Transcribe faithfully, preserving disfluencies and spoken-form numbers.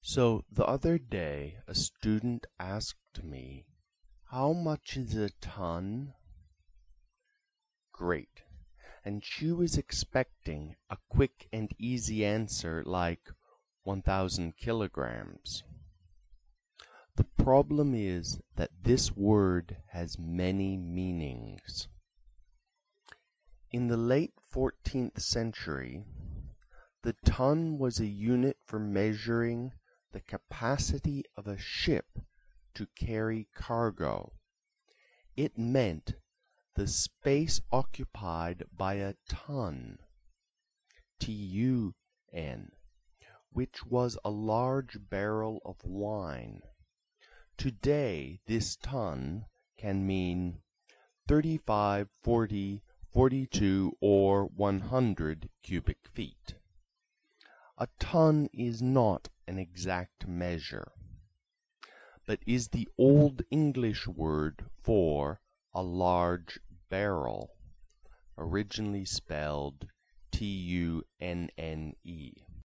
So the other day a student asked me, "How much is a ton?" Great. And she was expecting a quick and easy answer like one thousand kilograms. The problem is that this word has many meanings. In the late fourteenth century, the ton was a unit for measuring the capacity of a ship to carry cargo. It meant the space occupied by a tun, T U N, which was a large barrel of wine. Today, this ton can mean thirty-five, forty, forty-two, or one hundred cubic feet. A ton is not an exact measure, but is the Old English word for a large barrel, originally spelled T U N N E.